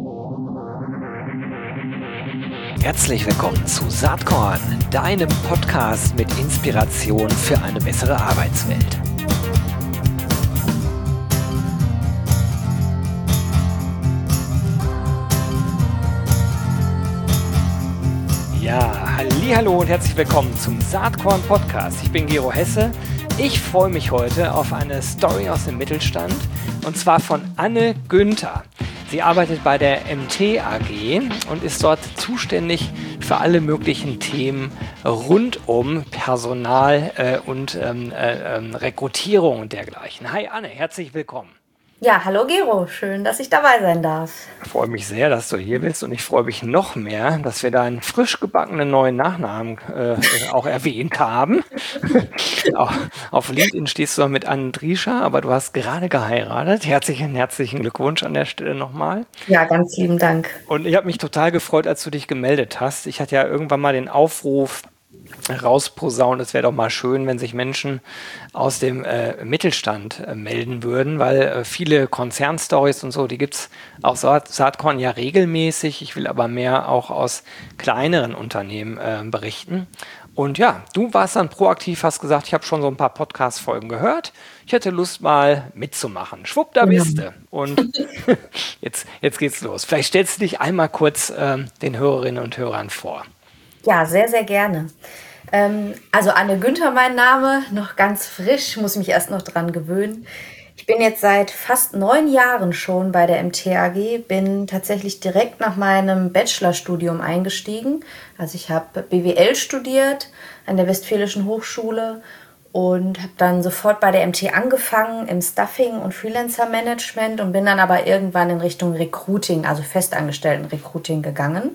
Herzlich willkommen zu Saatkorn, deinem Podcast mit Inspiration für eine bessere Arbeitswelt. Ja, hallihallo und herzlich willkommen zum Saatkorn Podcast. Ich bin Gero Hesse. Ich freue mich heute auf eine Story aus dem Mittelstand und zwar von Anne Günther. Sie arbeitet bei der MT AG und ist dort zuständig für alle möglichen Themen rund um Personal und Rekrutierung und dergleichen. Hi Anne, herzlich willkommen. Ja, hallo Gero, schön, dass ich dabei sein darf. Ich freue mich sehr, dass du hier bist und ich freue mich noch mehr, dass wir deinen frisch gebackenen neuen Nachnamen auch erwähnt haben. Auf LinkedIn stehst du mit Andrisha, aber du hast gerade geheiratet. Herzlichen Glückwunsch an der Stelle nochmal. Ja, ganz lieben Dank. Und ich habe mich total gefreut, als du dich gemeldet hast. Ich hatte ja irgendwann mal den Aufruf rausposaunen, es wäre doch mal schön, wenn sich Menschen aus dem Mittelstand melden würden, weil viele Konzernstories und so, die gibt es auf Saatkorn ja regelmäßig. Ich will aber mehr auch aus kleineren Unternehmen berichten. Und ja, du warst dann proaktiv, hast gesagt, ich habe schon so ein paar Podcast-Folgen gehört. Ich hätte Lust, mal mitzumachen. Schwupp, da bist du. Und jetzt geht's los. Vielleicht stellst du dich einmal kurz den Hörerinnen und Hörern vor. Ja, sehr, sehr gerne. Also Anne Günther mein Name, noch ganz frisch, muss mich erst noch dran gewöhnen. Ich bin jetzt seit fast 9 Jahren schon bei der MT AG, bin tatsächlich direkt nach meinem Bachelorstudium eingestiegen. Also ich habe BWL studiert an der Westfälischen Hochschule und habe dann sofort bei der MT angefangen im Staffing und Freelancer-Management und bin dann aber irgendwann in Richtung Recruiting, also Festangestellten-Recruiting gegangen.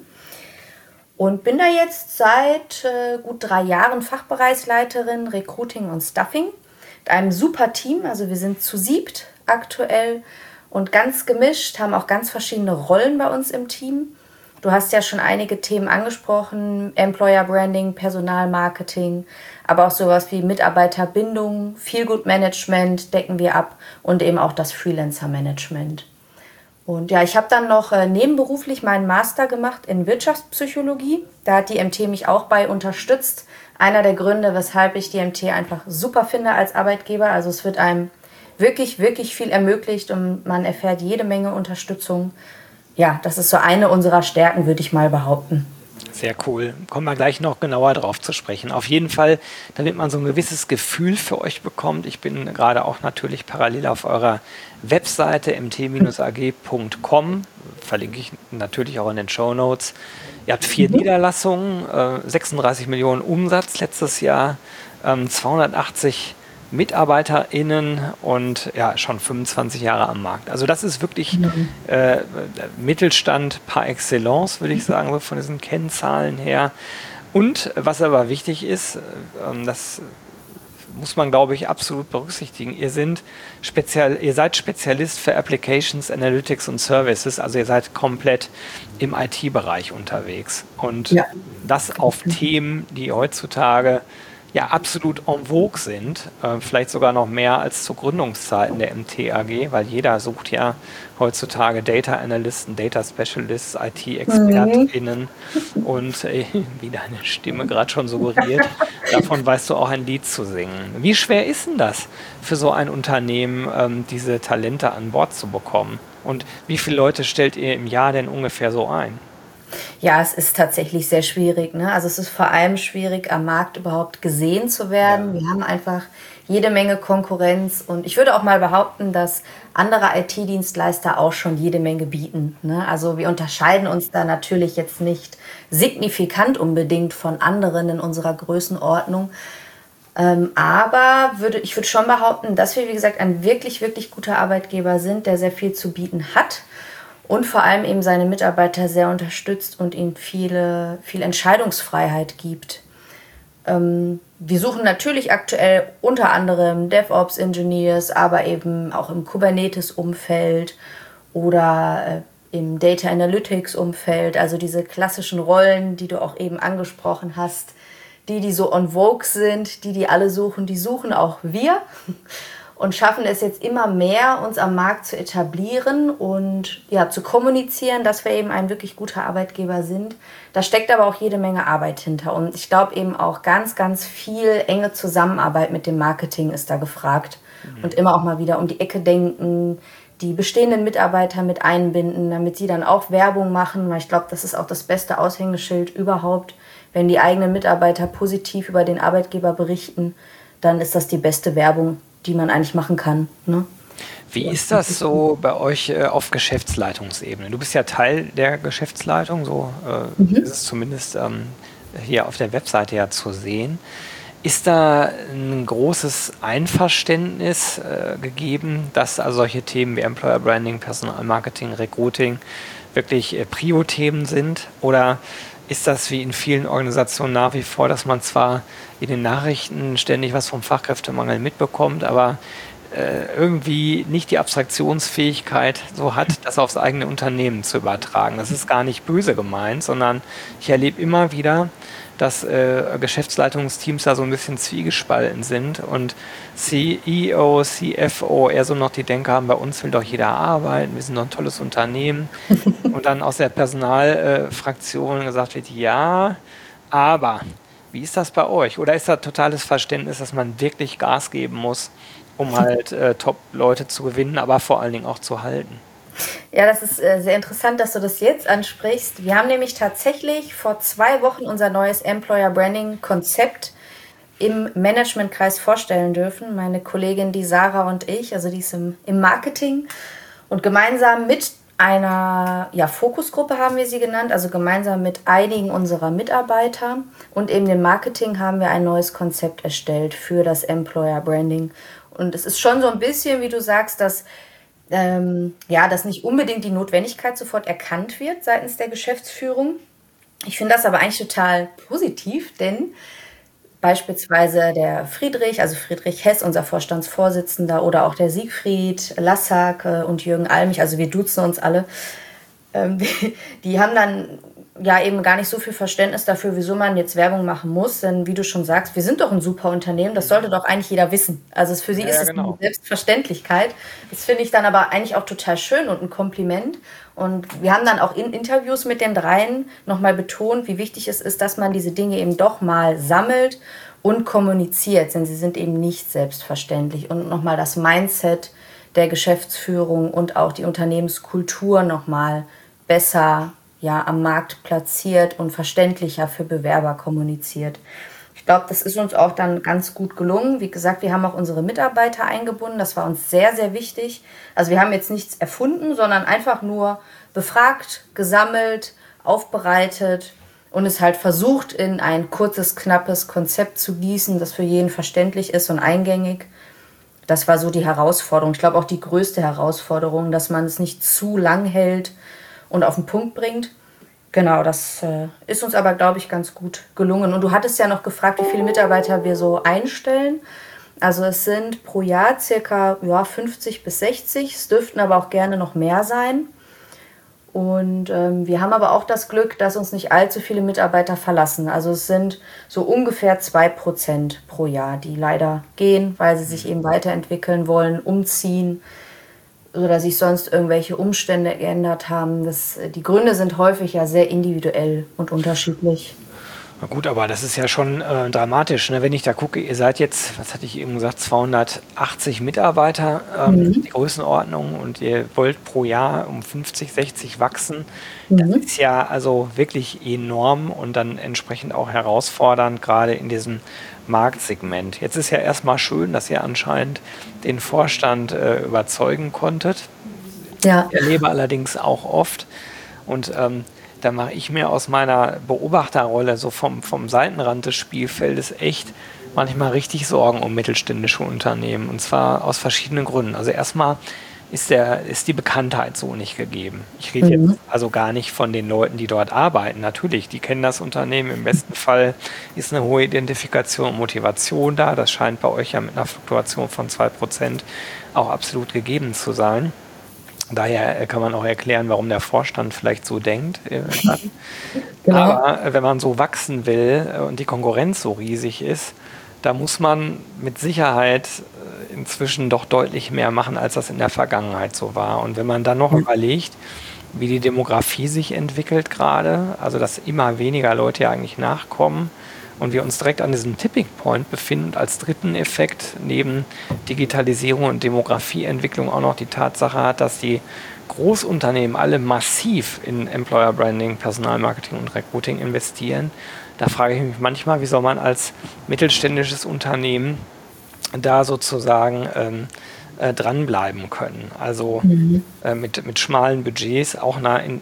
Und bin da jetzt seit gut 3 Jahren Fachbereichsleiterin Recruiting und Staffing mit einem super Team. Also wir sind zu 7 aktuell und ganz gemischt, haben auch ganz verschiedene Rollen bei uns im Team. Du hast ja schon einige Themen angesprochen, Employer Branding, Personalmarketing, aber auch sowas wie Mitarbeiterbindung, Feel-Good Management decken wir ab und eben auch das Freelancer Management. Und ja, ich habe dann noch nebenberuflich meinen Master gemacht in Wirtschaftspsychologie. Da hat die MT mich auch bei unterstützt. Einer der Gründe, weshalb ich die MT einfach super finde als Arbeitgeber. Also es wird einem wirklich, wirklich viel ermöglicht und man erfährt jede Menge Unterstützung. Ja, das ist so eine unserer Stärken, würde ich mal behaupten. Sehr cool. Kommen wir gleich noch genauer drauf zu sprechen. Auf jeden Fall, damit man so ein gewisses Gefühl für euch bekommt. Ich bin gerade auch natürlich parallel auf eurer Webseite mt-ag.com. Verlinke ich natürlich auch in den Shownotes. Ihr habt 4 Niederlassungen, 36 Millionen Umsatz letztes Jahr, 280 MitarbeiterInnen und ja, schon 25 Jahre am Markt. Also das ist wirklich Mittelstand par excellence, würde ich sagen, so von diesen Kennzahlen her. Und was aber wichtig ist, das muss man, glaube ich, absolut berücksichtigen. Ihr seid Spezialist für Applications, Analytics und Services, also ihr seid komplett im IT-Bereich unterwegs. Und das auf Themen, die heutzutage ja absolut en vogue sind, vielleicht sogar noch mehr als zu Gründungszeiten der MT AG, weil jeder sucht ja heutzutage Data Analysten, Data Specialists, IT-ExpertInnen und wie deine Stimme gerade schon suggeriert, davon weißt du auch ein Lied zu singen. Wie schwer ist denn das für so ein Unternehmen, diese Talente an Bord zu bekommen? Und wie viele Leute stellt ihr im Jahr denn ungefähr so ein? Ja, es ist tatsächlich sehr schwierig, ne? Also es ist vor allem schwierig, am Markt überhaupt gesehen zu werden. Wir haben einfach jede Menge Konkurrenz und ich würde auch mal behaupten, dass andere IT-Dienstleister auch schon jede Menge bieten, ne? Also wir unterscheiden uns da natürlich jetzt nicht signifikant unbedingt von anderen in unserer Größenordnung. Aber ich würde schon behaupten, dass wir, wie gesagt, ein wirklich, wirklich guter Arbeitgeber sind, der sehr viel zu bieten hat. Und vor allem eben seine Mitarbeiter sehr unterstützt und ihnen viel Entscheidungsfreiheit gibt. Wir suchen natürlich aktuell unter anderem DevOps-Engineers, aber eben auch im Kubernetes-Umfeld oder im Data Analytics-Umfeld, also diese klassischen Rollen, die du auch eben angesprochen hast, die so en vogue sind, die alle suchen, die suchen auch wir. und schaffen es jetzt immer mehr, uns am Markt zu etablieren und ja, zu kommunizieren, dass wir eben ein wirklich guter Arbeitgeber sind. Da steckt aber auch jede Menge Arbeit hinter. Und ich glaube eben auch ganz, ganz viel enge Zusammenarbeit mit dem Marketing ist da gefragt. Und immer auch mal wieder um die Ecke denken, die bestehenden Mitarbeiter mit einbinden, damit sie dann auch Werbung machen. Weil ich glaube, das ist auch das beste Aushängeschild überhaupt. Wenn die eigenen Mitarbeiter positiv über den Arbeitgeber berichten, dann ist das die beste Werbung, die man eigentlich machen kann. Ne? Wie ist das so bei euch auf Geschäftsleitungsebene? Du bist ja Teil der Geschäftsleitung, so ist es zumindest hier auf der Webseite ja zu sehen. Ist da ein großes Einverständnis gegeben, dass also solche Themen wie Employer Branding, Personalmarketing, Recruiting wirklich Prio-Themen sind? Oder ist das wie in vielen Organisationen nach wie vor, dass man zwar in den Nachrichten ständig was vom Fachkräftemangel mitbekommt, aber irgendwie nicht die Abstraktionsfähigkeit so hat, das aufs eigene Unternehmen zu übertragen? Das ist gar nicht böse gemeint, sondern ich erlebe immer wieder, dass Geschäftsleitungsteams da so ein bisschen zwiegespalten sind und CEO, CFO eher so noch die Denke haben, bei uns will doch jeder arbeiten, wir sind doch ein tolles Unternehmen. Und dann aus der Personalfraktion gesagt wird, ja, aber wie ist das bei euch? Oder ist da totales Verständnis, dass man wirklich Gas geben muss, um halt Top-Leute zu gewinnen, aber vor allen Dingen auch zu halten? Ja, das ist sehr interessant, dass du das jetzt ansprichst. Wir haben nämlich tatsächlich vor 2 Wochen unser neues Employer Branding Konzept im Managementkreis vorstellen dürfen. Meine Kollegin, die Sarah und ich, also die ist im Marketing. Und gemeinsam mit einer Fokusgruppe haben wir sie genannt, also gemeinsam mit einigen unserer Mitarbeiter und eben dem Marketing haben wir ein neues Konzept erstellt für das Employer Branding. Und es ist schon so ein bisschen, wie du sagst, dass nicht unbedingt die Notwendigkeit sofort erkannt wird seitens der Geschäftsführung. Ich finde das aber eigentlich total positiv, denn beispielsweise der Friedrich, also Friedrich Hess, unser Vorstandsvorsitzender, oder auch der Siegfried Lassack und Jürgen Almich, also wir duzen uns alle, die haben dann ja eben gar nicht so viel Verständnis dafür, wieso man jetzt Werbung machen muss. Denn wie du schon sagst, wir sind doch ein super Unternehmen, das sollte doch eigentlich jeder wissen. Also für sie ist es eine Selbstverständlichkeit. Das finde ich dann aber eigentlich auch total schön und ein Kompliment. Und wir haben dann auch in Interviews mit den dreien nochmal betont, wie wichtig es ist, dass man diese Dinge eben doch mal sammelt und kommuniziert, denn sie sind eben nicht selbstverständlich. Und nochmal das Mindset der Geschäftsführung und auch die Unternehmenskultur nochmal besser am Markt platziert und verständlicher für Bewerber kommuniziert. Ich glaube, das ist uns auch dann ganz gut gelungen. Wie gesagt, wir haben auch unsere Mitarbeiter eingebunden. Das war uns sehr, sehr wichtig. Also wir haben jetzt nichts erfunden, sondern einfach nur befragt, gesammelt, aufbereitet und es halt versucht, in ein kurzes, knappes Konzept zu gießen, das für jeden verständlich ist und eingängig. Das war so die Herausforderung. Ich glaube auch die größte Herausforderung, dass man es nicht zu lang hält und auf den Punkt bringt. Genau, das ist uns aber, glaube ich, ganz gut gelungen. Und du hattest ja noch gefragt, wie viele Mitarbeiter wir so einstellen. Also es sind pro Jahr circa 50 bis 60. Es dürften aber auch gerne noch mehr sein. Und wir haben aber auch das Glück, dass uns nicht allzu viele Mitarbeiter verlassen. Also es sind so ungefähr 2% pro Jahr, die leider gehen, weil sie sich eben weiterentwickeln wollen, umziehen oder sich sonst irgendwelche Umstände geändert haben. Die Gründe sind häufig ja sehr individuell und unterschiedlich. Na gut, aber das ist ja schon dramatisch, ne? Wenn ich da gucke, ihr seid jetzt, was hatte ich eben gesagt, 280 Mitarbeiter, die Größenordnung, und ihr wollt pro Jahr um 50, 60 wachsen. Das ist ja also wirklich enorm und dann entsprechend auch herausfordernd, gerade in diesem Marktsegment. Jetzt ist ja erstmal schön, dass ihr anscheinend den Vorstand überzeugen konntet. Ja. Ich erlebe allerdings auch oft, und da mache ich mir aus meiner Beobachterrolle so vom Seitenrand des Spielfeldes echt manchmal richtig Sorgen um mittelständische Unternehmen, und zwar aus verschiedenen Gründen. Also erstmal ist die Bekanntheit so nicht gegeben. Ich rede jetzt also gar nicht von den Leuten, die dort arbeiten. Natürlich, die kennen das Unternehmen. Im besten Fall ist eine hohe Identifikation und Motivation da. Das scheint bei euch ja mit einer Fluktuation von 2% auch absolut gegeben zu sein. Daher kann man auch erklären, warum der Vorstand vielleicht so denkt. Genau. Aber wenn man so wachsen will und die Konkurrenz so riesig ist, da muss man mit Sicherheit inzwischen doch deutlich mehr machen, als das in der Vergangenheit so war. Und wenn man dann noch überlegt, wie die Demografie sich entwickelt gerade, also dass immer weniger Leute ja eigentlich nachkommen und wir uns direkt an diesem Tipping Point befinden und als dritten Effekt neben Digitalisierung und Demografieentwicklung auch noch die Tatsache hat, dass die Großunternehmen alle massiv in Employer Branding, Personalmarketing und Recruiting investieren. Da frage ich mich manchmal, wie soll man als mittelständisches Unternehmen da sozusagen dranbleiben können. Also mit schmalen Budgets, auch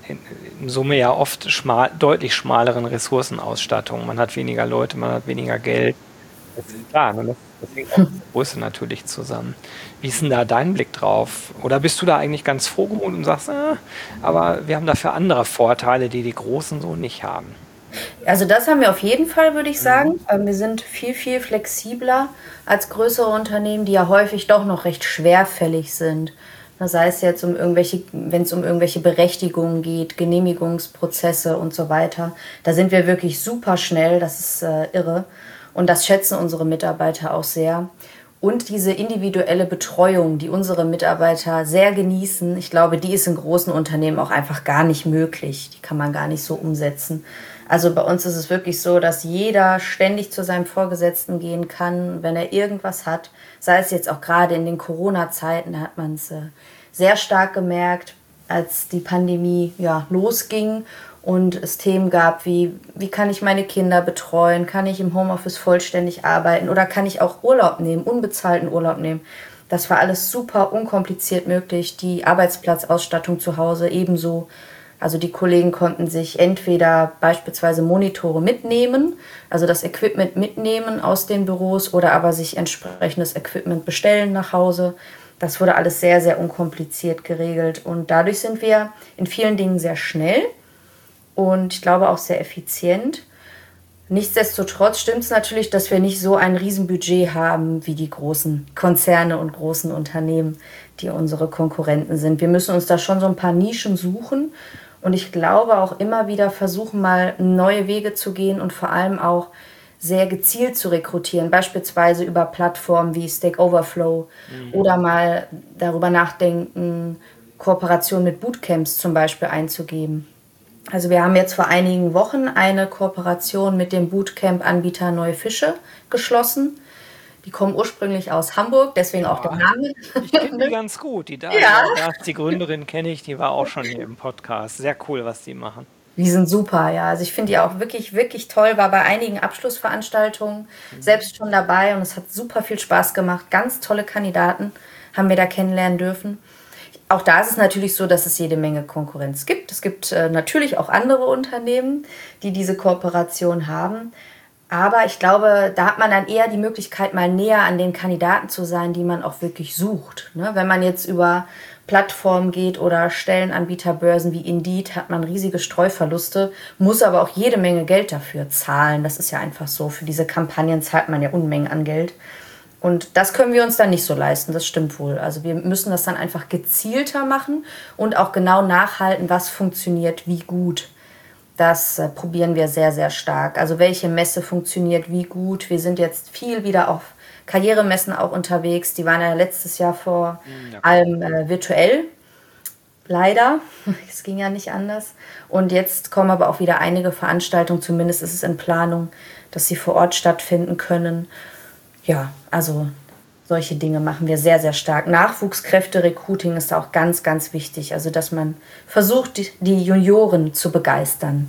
in Summe ja oft deutlich schmaleren Ressourcenausstattungen. Man hat weniger Leute, man hat weniger Geld. Das ist klar, ne? Das hängt auch mit der Größe natürlich zusammen. Wie ist denn da dein Blick drauf? Oder bist du da eigentlich ganz frohgemut und sagst, aber wir haben dafür andere Vorteile, die die Großen so nicht haben? Also das haben wir auf jeden Fall, würde ich sagen. Wir sind viel, viel flexibler als größere Unternehmen, die ja häufig doch noch recht schwerfällig sind. Sei es jetzt wenn es um irgendwelche Berechtigungen geht, Genehmigungsprozesse und so weiter. Da sind wir wirklich super schnell, das ist irre. Und das schätzen unsere Mitarbeiter auch sehr. Und diese individuelle Betreuung, die unsere Mitarbeiter sehr genießen, ich glaube, die ist in großen Unternehmen auch einfach gar nicht möglich. Die kann man gar nicht so umsetzen. Also bei uns ist es wirklich so, dass jeder ständig zu seinem Vorgesetzten gehen kann, wenn er irgendwas hat. Sei es jetzt auch gerade in den Corona-Zeiten, da hat man es sehr stark gemerkt, als die Pandemie losging und es Themen gab wie kann ich meine Kinder betreuen, kann ich im Homeoffice vollständig arbeiten oder kann ich auch Urlaub nehmen, unbezahlten Urlaub nehmen. Das war alles super unkompliziert möglich. Die Arbeitsplatzausstattung zu Hause ebenso. Also die Kollegen konnten sich entweder beispielsweise Monitore mitnehmen, also das Equipment mitnehmen aus den Büros oder aber sich entsprechendes Equipment bestellen nach Hause. Das wurde alles sehr, sehr unkompliziert geregelt und dadurch sind wir in vielen Dingen sehr schnell und ich glaube auch sehr effizient. Nichtsdestotrotz stimmt es natürlich, dass wir nicht so ein Riesenbudget haben wie die großen Konzerne und großen Unternehmen, die unsere Konkurrenten sind. Wir müssen uns da schon so ein paar Nischen suchen. Und ich glaube auch immer wieder versuchen, mal neue Wege zu gehen und vor allem auch sehr gezielt zu rekrutieren, beispielsweise über Plattformen wie Stack Overflow oder mal darüber nachdenken, Kooperation mit Bootcamps zum Beispiel einzugeben. Also wir haben jetzt vor einigen Wochen eine Kooperation mit dem Bootcamp-Anbieter Neue Fische geschlossen. Die kommen ursprünglich aus Hamburg, deswegen auch der Name. Ich kenne die ganz gut. Die Gründerin kenne ich, die war auch schon hier im Podcast. Sehr cool, was die machen. Die sind super, ja. Also ich finde die auch wirklich, wirklich toll. War bei einigen Abschlussveranstaltungen selbst schon dabei und es hat super viel Spaß gemacht. Ganz tolle Kandidaten haben wir da kennenlernen dürfen. Auch da ist es natürlich so, dass es jede Menge Konkurrenz gibt. Es gibt natürlich auch andere Unternehmen, die diese Kooperation haben. Aber ich glaube, da hat man dann eher die Möglichkeit, mal näher an den Kandidaten zu sein, die man auch wirklich sucht. Ne? Wenn man jetzt über Plattformen geht oder Stellenanbieterbörsen wie Indeed, hat man riesige Streuverluste, muss aber auch jede Menge Geld dafür zahlen. Das ist ja einfach so. Für diese Kampagnen zahlt man ja Unmengen an Geld. Und das können wir uns dann nicht so leisten, das stimmt wohl. Also wir müssen das dann einfach gezielter machen und auch genau nachhalten, was funktioniert wie gut. Das probieren wir sehr, sehr stark. Also welche Messe funktioniert wie gut. Wir sind jetzt viel wieder auf Karrieremessen auch unterwegs. Die waren ja letztes Jahr vor allem virtuell. Leider. Es ging ja nicht anders. Und jetzt kommen aber auch wieder einige Veranstaltungen. Zumindest ist es in Planung, dass sie vor Ort stattfinden können. Ja, also solche Dinge machen wir sehr, sehr stark. Nachwuchskräfte-Recruiting ist auch ganz, ganz wichtig. Also, dass man versucht, die Junioren zu begeistern.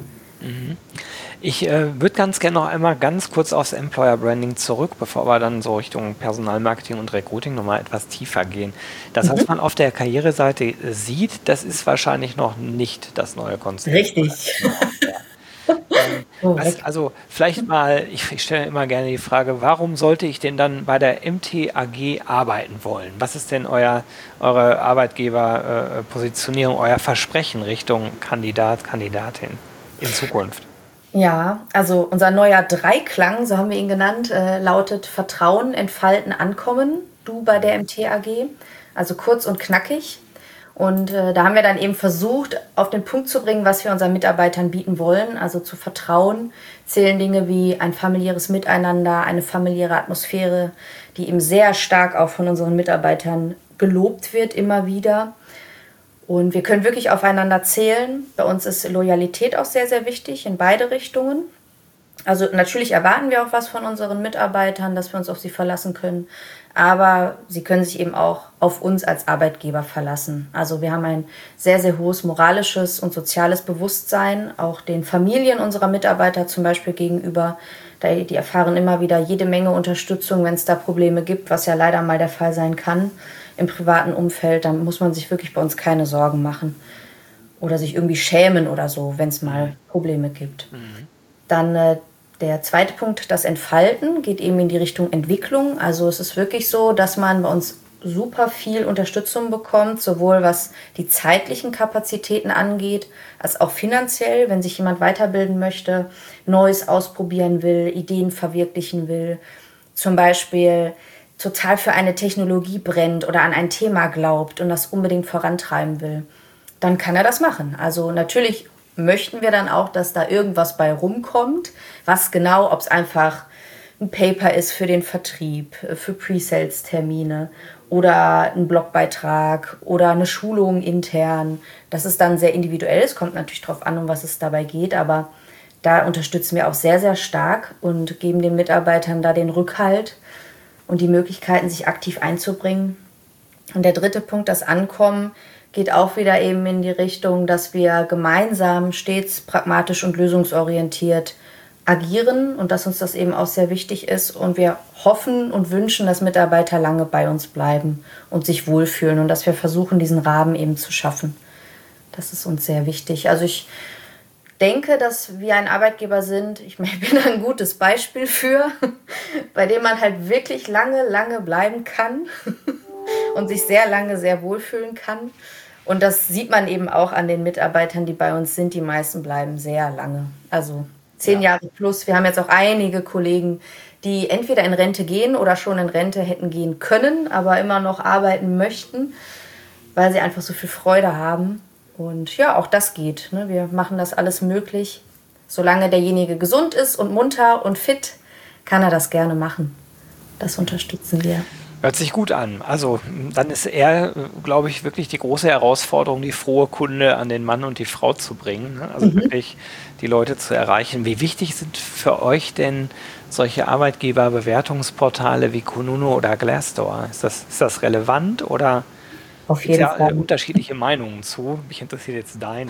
Ich würde ganz gerne noch einmal ganz kurz aufs Employer Branding zurück, bevor wir dann so Richtung Personalmarketing und Recruiting nochmal etwas tiefer gehen. Das, was man auf der Karriereseite sieht, das ist wahrscheinlich noch nicht das neue Konzept. Richtig. Also vielleicht mal, ich stelle immer gerne die Frage, warum sollte ich denn dann bei der MTAG arbeiten wollen? Was ist denn eure Arbeitgeberpositionierung, euer Versprechen Richtung Kandidat, Kandidatin in Zukunft? Ja, also unser neuer Dreiklang, so haben wir ihn genannt, lautet Vertrauen, Entfalten, Ankommen. Du bei der MTAG. Also kurz und knackig. Und da haben wir dann eben versucht, auf den Punkt zu bringen, was wir unseren Mitarbeitern bieten wollen. Also zu Vertrauen zählen Dinge wie ein familiäres Miteinander, eine familiäre Atmosphäre, die eben sehr stark auch von unseren Mitarbeitern gelobt wird immer wieder. Und wir können wirklich aufeinander zählen. Bei uns ist Loyalität auch sehr, sehr wichtig in beide Richtungen. Also natürlich erwarten wir auch was von unseren Mitarbeitern, dass wir uns auf sie verlassen können. Aber sie können sich eben auch auf uns als Arbeitgeber verlassen. Also wir haben ein sehr, sehr hohes moralisches und soziales Bewusstsein, auch den Familien unserer Mitarbeiter zum Beispiel gegenüber. Die erfahren immer wieder jede Menge Unterstützung, wenn es da Probleme gibt, was ja leider mal der Fall sein kann im privaten Umfeld. Dann muss man sich wirklich bei uns keine Sorgen machen oder sich irgendwie schämen oder so, wenn es mal Probleme gibt. Dann der zweite Punkt, das Entfalten, geht eben in die Richtung Entwicklung. Also es ist wirklich so, dass man bei uns super viel Unterstützung bekommt, sowohl was die zeitlichen Kapazitäten angeht, als auch finanziell, wenn sich jemand weiterbilden möchte, Neues ausprobieren will, Ideen verwirklichen will, zum Beispiel total für eine Technologie brennt oder an ein Thema glaubt und das unbedingt vorantreiben will, dann kann er das machen. Also natürlich möchten wir dann auch, dass da irgendwas bei rumkommt. Was genau, ob es einfach ein Paper ist für den Vertrieb, für Pre-Sales-Termine oder ein Blogbeitrag oder eine Schulung intern. Das ist dann sehr individuell. Es kommt natürlich darauf an, um was es dabei geht, aber da unterstützen wir auch sehr, sehr stark und geben den Mitarbeitern da den Rückhalt und die Möglichkeiten, sich aktiv einzubringen. Und der dritte Punkt, das Ankommen, geht auch wieder eben in die Richtung, dass wir gemeinsam stets pragmatisch und lösungsorientiert agieren und dass uns das eben auch sehr wichtig ist. Und wir hoffen und wünschen, dass Mitarbeiter lange bei uns bleiben und sich wohlfühlen und dass wir versuchen, diesen Rahmen eben zu schaffen. Das ist uns sehr wichtig. Also ich denke, dass wir ein Arbeitgeber sind, ich bin da ein gutes Beispiel für, bei dem man halt wirklich lange, lange bleiben kann und sich sehr lange sehr wohlfühlen kann. Und das sieht man eben auch an den Mitarbeitern, die bei uns sind. Die meisten bleiben sehr lange, also 10 Jahre plus. Wir haben jetzt auch einige Kollegen, die entweder in Rente gehen oder schon in Rente hätten gehen können, aber immer noch arbeiten möchten, weil sie einfach so viel Freude haben. Und ja, auch das geht. Ne? Wir machen das alles möglich. Solange derjenige gesund ist und munter und fit, kann er das gerne machen. Das unterstützen wir. Hört sich gut an. Also dann ist eher, glaube ich, wirklich die große Herausforderung, die frohe Kunde an den Mann und die Frau zu bringen. Ne? Also wirklich die Leute zu erreichen. Wie wichtig sind für euch denn solche Arbeitgeberbewertungsportale wie Kununu oder Glassdoor? Ist das relevant oder Auf gibt es jeden ja Fall. unterschiedliche Meinungen zu? Mich interessiert jetzt deine.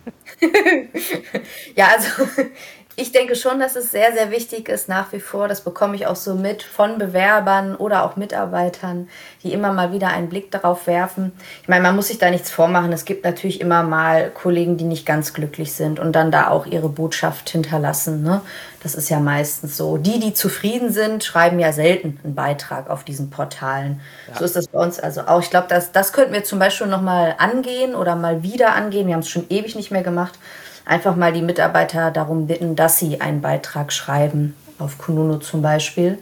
Ja, also ich denke schon, dass es sehr, sehr wichtig ist nach wie vor. Das bekomme ich auch so mit von Bewerbern oder auch Mitarbeitern, die immer mal wieder einen Blick darauf werfen. Ich meine, man muss sich da nichts vormachen. Es gibt natürlich immer mal Kollegen, die nicht ganz glücklich sind und dann da auch ihre Botschaft hinterlassen. Ne? Das ist ja meistens so. Die zufrieden sind, schreiben ja selten einen Beitrag auf diesen Portalen. Ja. So ist das bei uns also auch. Ich glaube, das könnten wir zum Beispiel nochmal angehen oder mal wieder angehen. Wir haben es schon ewig nicht mehr gemacht. Einfach mal die Mitarbeiter darum bitten, dass sie einen Beitrag schreiben, auf Kununu zum Beispiel.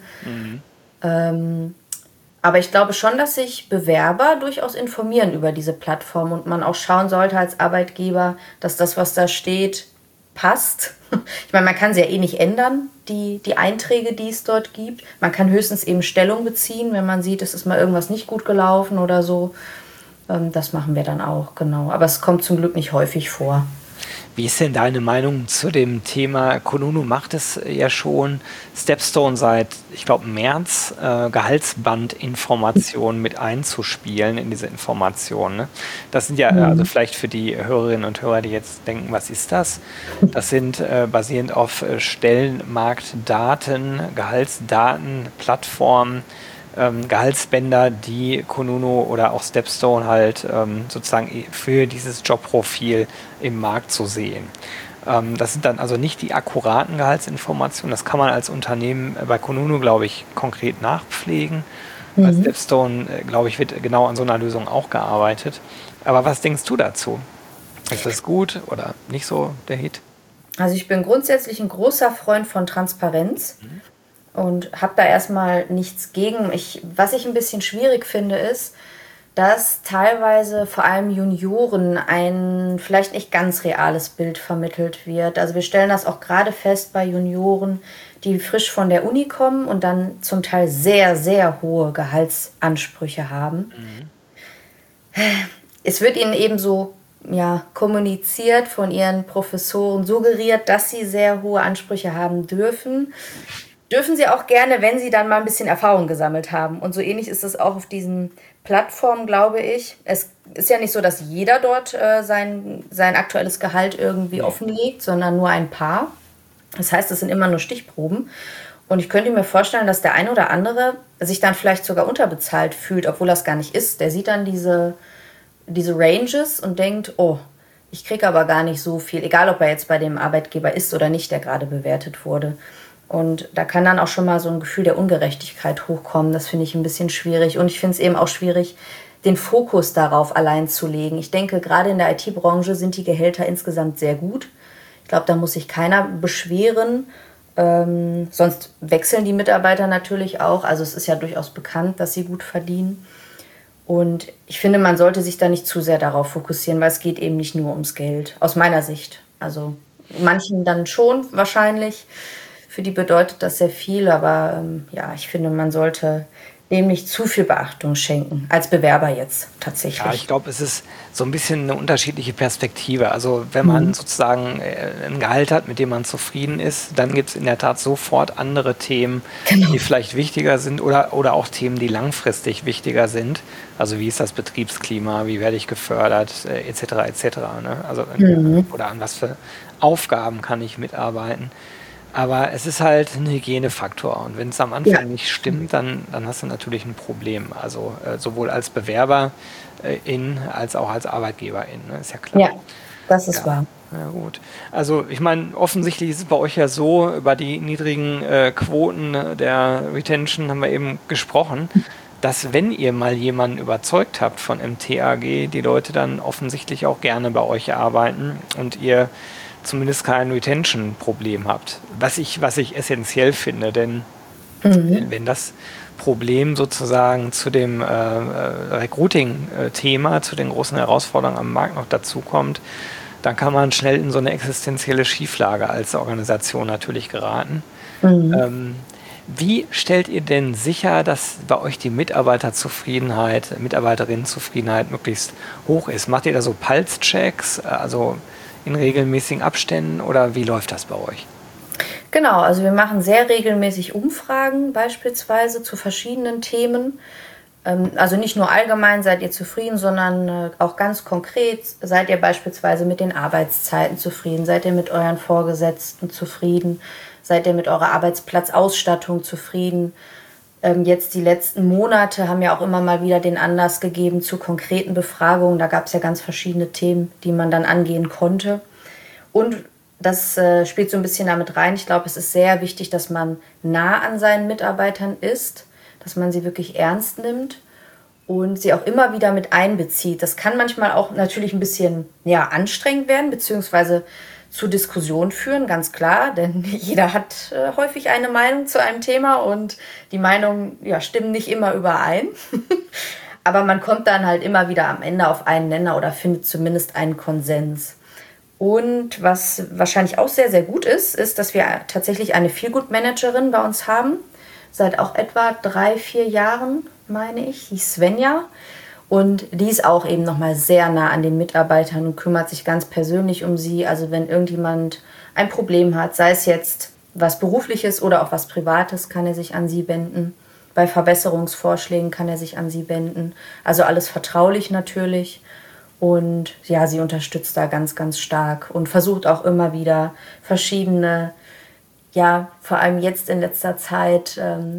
Aber ich glaube schon, dass sich Bewerber durchaus informieren über diese Plattform und man auch schauen sollte als Arbeitgeber, dass das, was da steht, passt. Ich meine, man kann sie ja eh nicht ändern, die Einträge, die es dort gibt. Man kann höchstens eben Stellung beziehen, wenn man sieht, es ist mal irgendwas nicht gut gelaufen oder so. Das machen wir dann auch, genau. Aber es kommt zum Glück nicht häufig vor. Wie ist denn deine Meinung zu dem Thema? Kununu macht es ja schon. Stepstone seit, ich glaube, März Gehaltsbandinformationen mit einzuspielen in diese Informationen. Ne? Das sind ja, also vielleicht für die Hörerinnen und Hörer, die jetzt denken, was ist das? Das sind basierend auf Stellenmarktdaten, Gehaltsdaten, Plattformen, Gehaltsbänder, die Kununu oder auch Stepstone halt sozusagen für dieses Jobprofil im Markt zu sehen. Das sind dann also nicht die akkuraten Gehaltsinformationen. Das kann man als Unternehmen bei Kununu, glaube ich, konkret nachpflegen. Bei Stepstone, glaube ich, wird genau an so einer Lösung auch gearbeitet. Aber was denkst du dazu? Ist das gut oder nicht so der Hit? Also ich bin grundsätzlich ein großer Freund von Transparenz. Und habe da erstmal nichts gegen. Was ich ein bisschen schwierig finde, ist, dass teilweise vor allem Junioren ein vielleicht nicht ganz reales Bild vermittelt wird. Also wir stellen das auch gerade fest bei Junioren, die frisch von der Uni kommen und dann zum Teil sehr, sehr hohe Gehaltsansprüche haben. Es wird ihnen eben so kommuniziert, von ihren Professoren suggeriert, dass sie sehr hohe Ansprüche haben dürfen. Dürfen sie auch gerne, wenn sie dann mal ein bisschen Erfahrung gesammelt haben. Und so ähnlich ist es auch auf diesen Plattformen, glaube ich. Es ist ja nicht so, dass jeder dort sein aktuelles Gehalt irgendwie offenlegt, sondern nur ein paar. Das heißt, es sind immer nur Stichproben. Und ich könnte mir vorstellen, dass der ein oder andere sich dann vielleicht sogar unterbezahlt fühlt, obwohl das gar nicht ist. Der sieht dann diese Ranges und denkt, oh, ich kriege aber gar nicht so viel, egal ob er jetzt bei dem Arbeitgeber ist oder nicht, der gerade bewertet wurde. Und da kann dann auch schon mal so ein Gefühl der Ungerechtigkeit hochkommen. Das finde ich ein bisschen schwierig. Und ich finde es eben auch schwierig, den Fokus darauf allein zu legen. Ich denke, gerade in der IT-Branche sind die Gehälter insgesamt sehr gut. Ich glaube, da muss sich keiner beschweren. Sonst wechseln die Mitarbeiter natürlich auch. Also es ist ja durchaus bekannt, dass sie gut verdienen. Und ich finde, man sollte sich da nicht zu sehr darauf fokussieren, weil es geht eben nicht nur ums Geld, aus meiner Sicht. Also manchen dann schon wahrscheinlich. Für die bedeutet das sehr viel, aber ich finde, man sollte dem nicht zu viel Beachtung schenken, als Bewerber jetzt tatsächlich. Ja, ich glaube, es ist so ein bisschen eine unterschiedliche Perspektive. Also wenn man sozusagen ein Gehalt hat, mit dem man zufrieden ist, dann gibt es in der Tat sofort andere Themen, die vielleicht wichtiger sind oder auch Themen, die langfristig wichtiger sind. Also wie ist das Betriebsklima, wie werde ich gefördert, etc. etc. Ne? Also, oder an was für Aufgaben kann ich mitarbeiten. Aber es ist halt ein Hygienefaktor. Und wenn es am Anfang nicht stimmt, dann hast du natürlich ein Problem. Also sowohl als Bewerber als auch als Arbeitgeberin. Ne? Ist ja klar. Ja, das ist wahr. Ja, gut. Also ich meine, offensichtlich ist es bei euch ja so, über die niedrigen Quoten der Retention haben wir eben gesprochen, dass wenn ihr mal jemanden überzeugt habt von MTAG, die Leute dann offensichtlich auch gerne bei euch arbeiten und ihr zumindest kein Retention-Problem habt. Was ich essentiell finde, denn wenn das Problem sozusagen zu dem Recruiting-Thema, zu den großen Herausforderungen am Markt noch dazukommt, dann kann man schnell in so eine existenzielle Schieflage als Organisation natürlich geraten. Wie stellt ihr denn sicher, dass bei euch die Mitarbeiterinnenzufriedenheit möglichst hoch ist? Macht ihr da so Pulse-Checks, also in regelmäßigen Abständen, oder wie läuft das bei euch? Genau, also wir machen sehr regelmäßig Umfragen beispielsweise zu verschiedenen Themen. Also nicht nur allgemein, seid ihr zufrieden, sondern auch ganz konkret, seid ihr beispielsweise mit den Arbeitszeiten zufrieden, seid ihr mit euren Vorgesetzten zufrieden, seid ihr mit eurer Arbeitsplatzausstattung zufrieden. Jetzt die letzten Monate haben ja auch immer mal wieder den Anlass gegeben zu konkreten Befragungen. Da gab es ja ganz verschiedene Themen, die man dann angehen konnte. Und das spielt so ein bisschen damit rein. Ich glaube, es ist sehr wichtig, dass man nah an seinen Mitarbeitern ist, dass man sie wirklich ernst nimmt und sie auch immer wieder mit einbezieht. Das kann manchmal auch natürlich ein bisschen anstrengend werden, beziehungsweise zu Diskussionen führen, ganz klar, denn jeder hat häufig eine Meinung zu einem Thema und die Meinungen stimmen nicht immer überein. Aber man kommt dann halt immer wieder am Ende auf einen Nenner oder findet zumindest einen Konsens. Und was wahrscheinlich auch sehr, sehr gut ist, dass wir tatsächlich eine Feelgood-Managerin bei uns haben, seit auch etwa 3-4 Jahren, meine ich, die Svenja. Und die ist auch eben nochmal sehr nah an den Mitarbeitern und kümmert sich ganz persönlich um sie. Also wenn irgendjemand ein Problem hat, sei es jetzt was Berufliches oder auch was Privates, kann er sich an sie wenden. Bei Verbesserungsvorschlägen kann er sich an sie wenden. Also alles vertraulich natürlich. Und ja, sie unterstützt da ganz, ganz stark und versucht auch immer wieder verschiedene, vor allem jetzt in letzter Zeit,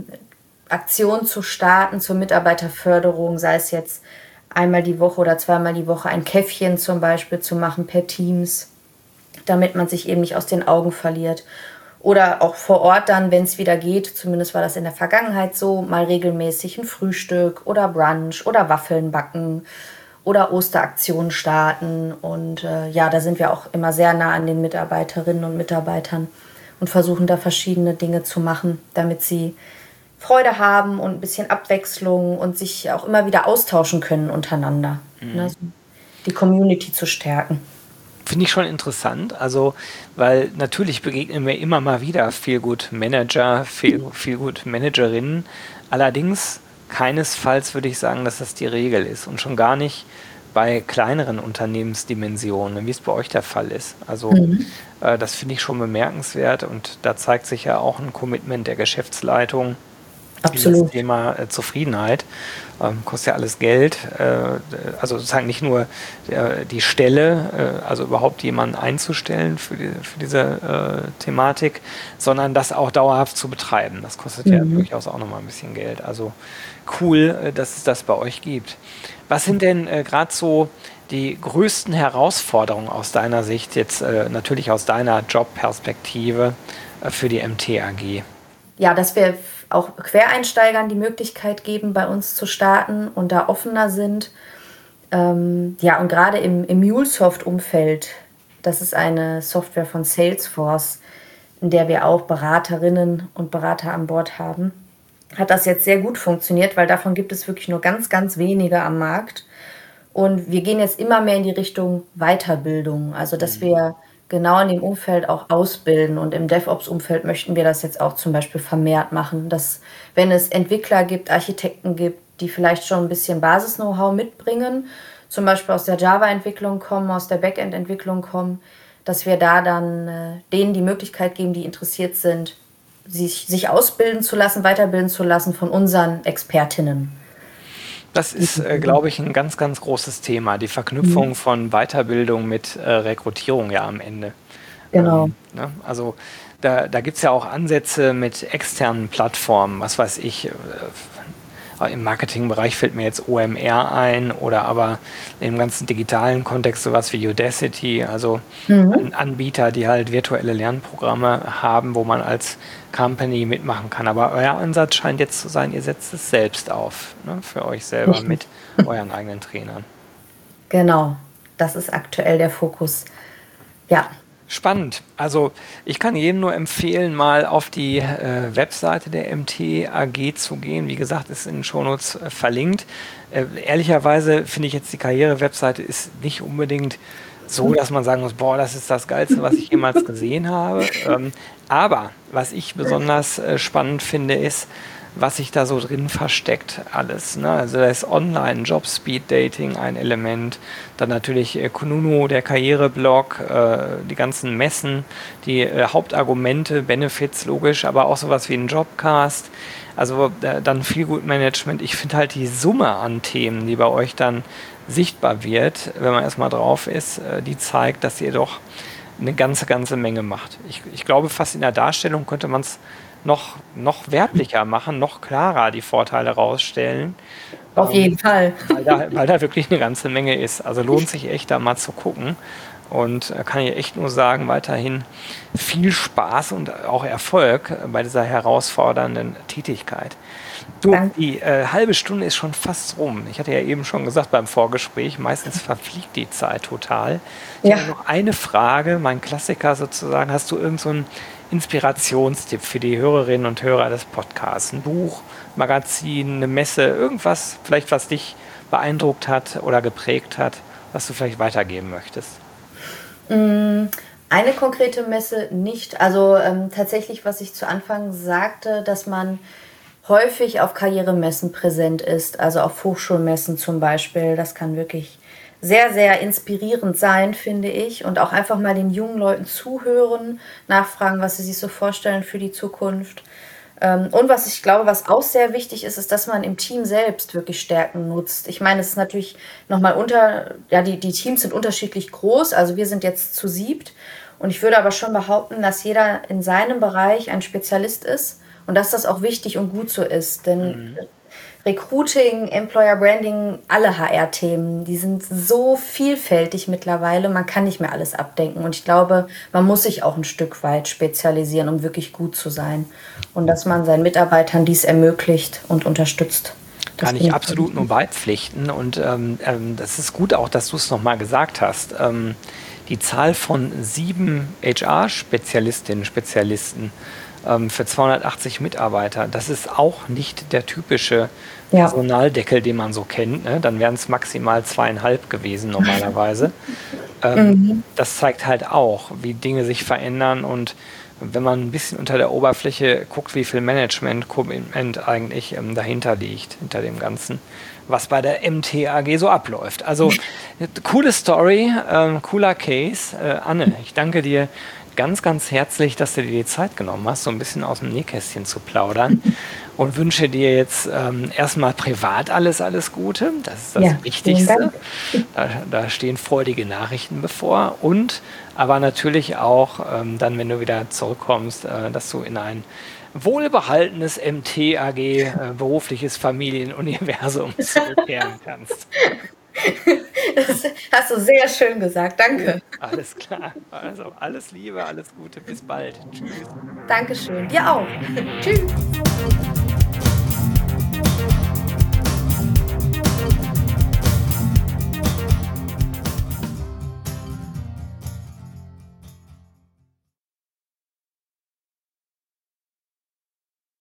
Aktionen zu starten zur Mitarbeiterförderung, sei es jetzt einmal die Woche oder zweimal die Woche ein Käffchen zum Beispiel zu machen per Teams, damit man sich eben nicht aus den Augen verliert. Oder auch vor Ort dann, wenn es wieder geht, zumindest war das in der Vergangenheit so, mal regelmäßig ein Frühstück oder Brunch oder Waffeln backen oder Osteraktionen starten. Und da sind wir auch immer sehr nah an den Mitarbeiterinnen und Mitarbeitern und versuchen da verschiedene Dinge zu machen, damit sie Freude haben und ein bisschen Abwechslung und sich auch immer wieder austauschen können untereinander. Ne? So die Community zu stärken. Finde ich schon interessant, also weil natürlich begegnen mir immer mal wieder viel gut Manager, viel gut Managerinnen. Allerdings keinesfalls würde ich sagen, dass das die Regel ist und schon gar nicht bei kleineren Unternehmensdimensionen, wie es bei euch der Fall ist. Also das finde ich schon bemerkenswert und da zeigt sich ja auch ein Commitment der Geschäftsleitung in das Absolut. Thema Zufriedenheit. Kostet ja alles Geld. Also sozusagen nicht nur die Stelle, also überhaupt jemanden einzustellen für diese Thematik, sondern das auch dauerhaft zu betreiben. Das kostet ja durchaus auch nochmal ein bisschen Geld. Also cool, dass es das bei euch gibt. Was sind denn gerade so die größten Herausforderungen aus deiner Sicht, jetzt natürlich aus deiner Jobperspektive für die MT AG? Ja, dass wir auch Quereinsteigern die Möglichkeit geben, bei uns zu starten und da offener sind. Ja, und gerade im MuleSoft-Umfeld, das ist eine Software von Salesforce, in der wir auch Beraterinnen und Berater an Bord haben, hat das jetzt sehr gut funktioniert, weil davon gibt es wirklich nur ganz, ganz wenige am Markt. Und wir gehen jetzt immer mehr in die Richtung Weiterbildung, also dass wir genau in dem Umfeld auch ausbilden. Und im DevOps-Umfeld möchten wir das jetzt auch zum Beispiel vermehrt machen, dass wenn es Entwickler gibt, Architekten gibt, die vielleicht schon ein bisschen Basis-Know-how mitbringen, zum Beispiel aus der Java-Entwicklung kommen, aus der Backend-Entwicklung kommen, dass wir da dann denen die Möglichkeit geben, die interessiert sind, sich ausbilden zu lassen, weiterbilden zu lassen von unseren Expertinnen. Das ist, glaube ich, ein ganz, ganz großes Thema, die Verknüpfung von Weiterbildung mit Rekrutierung ja am Ende. Genau. Ne? Also da gibt es ja auch Ansätze mit externen Plattformen, was weiß ich, im Marketingbereich fällt mir jetzt OMR ein oder aber im ganzen digitalen Kontext sowas wie Udacity, also Anbieter, die halt virtuelle Lernprogramme haben, wo man als Company mitmachen kann. Aber euer Ansatz scheint jetzt zu sein, ihr setzt es selbst auf, ne, für euch selber Richtig. mit euren eigenen Trainern. Genau. Das ist aktuell der Fokus. Ja. Spannend. Also ich kann jedem nur empfehlen, mal auf die Webseite der MT AG zu gehen. Wie gesagt, ist in den Shownotes verlinkt. Ehrlicherweise finde ich jetzt, die Karriere-Webseite ist nicht unbedingt so, dass man sagen muss, boah, das ist das Geilste, was ich jemals gesehen habe. Aber was ich besonders spannend finde, ist, was sich da so drin versteckt alles. Ne? Also da ist Online, Job, Speed Dating ein Element, dann natürlich Kununu, der Karriereblog, die ganzen Messen, die Hauptargumente, Benefits logisch, aber auch sowas wie ein Jobcast, also dann Feelgood Management. Ich finde halt die Summe an Themen, die bei euch dann sichtbar wird, wenn man erstmal drauf ist, die zeigt, dass ihr doch eine ganze Menge macht. Ich glaube, fast in der Darstellung könnte man es noch wertlicher machen, noch klarer die Vorteile rausstellen, Auf jeden Fall. weil da wirklich eine ganze Menge ist. Also lohnt sich echt, da mal zu gucken. Und kann ich echt nur sagen, weiterhin viel Spaß und auch Erfolg bei dieser herausfordernden Tätigkeit. Du, Danke. die halbe Stunde ist schon fast rum. Ich hatte ja eben schon gesagt beim Vorgespräch, meistens verfliegt die Zeit total. Ich Ja. habe noch eine Frage, mein Klassiker sozusagen. Hast du irgend so einen Inspirationstipp für die Hörerinnen und Hörer des Podcasts? Ein Buch, Magazin, eine Messe, irgendwas vielleicht, was dich beeindruckt hat oder geprägt hat, was du vielleicht weitergeben möchtest? Eine konkrete Messe nicht. Also tatsächlich, was ich zu Anfang sagte, dass man häufig auf Karrieremessen präsent ist, also auf Hochschulmessen zum Beispiel. Das kann wirklich sehr, sehr inspirierend sein, finde ich. Und auch einfach mal den jungen Leuten zuhören, nachfragen, was sie sich so vorstellen für die Zukunft. Und was ich glaube, was auch sehr wichtig ist, ist, dass man im Team selbst wirklich Stärken nutzt. Ich meine, es ist natürlich nochmal die Teams sind unterschiedlich groß. Also wir sind jetzt zu siebt. Und ich würde aber schon behaupten, dass jeder in seinem Bereich ein Spezialist ist und dass das auch wichtig und gut so ist. Denn Recruiting, Employer Branding, alle HR-Themen, die sind so vielfältig mittlerweile, man kann nicht mehr alles abdenken. Und ich glaube, man muss sich auch ein Stück weit spezialisieren, um wirklich gut zu sein. Und dass man seinen Mitarbeitern dies ermöglicht und unterstützt. Das Kann finde ich ich absolut nur beipflichten. Und das ist gut auch, dass du es nochmal gesagt hast. Die Zahl von 7 HR-Spezialistinnen, Spezialisten für 280 Mitarbeiter. Das ist auch nicht der typische Ja. Personaldeckel, den man so kennt. Ne? Dann wären es maximal 2,5 gewesen normalerweise. Das zeigt halt auch, wie Dinge sich verändern und wenn man ein bisschen unter der Oberfläche guckt, wie viel Management-Commitment eigentlich dahinter liegt, hinter dem Ganzen, was bei der MTAG so abläuft. Also, coole Story, cooler Case. Anne, ich danke dir ganz, ganz herzlich, dass du dir die Zeit genommen hast, so ein bisschen aus dem Nähkästchen zu plaudern und wünsche dir jetzt erstmal privat alles Gute. Das ist das Ja, vielen Wichtigste. Dank. Da stehen freudige Nachrichten bevor und aber natürlich auch dann, wenn du wieder zurückkommst, dass du in ein wohlbehaltenes MTAG, berufliches Familienuniversum zurückkehren kannst. Das hast du sehr schön gesagt. Danke. Alles klar. Also alles Liebe, alles Gute, bis bald. Tschüss. Dankeschön. Dir auch. Tschüss.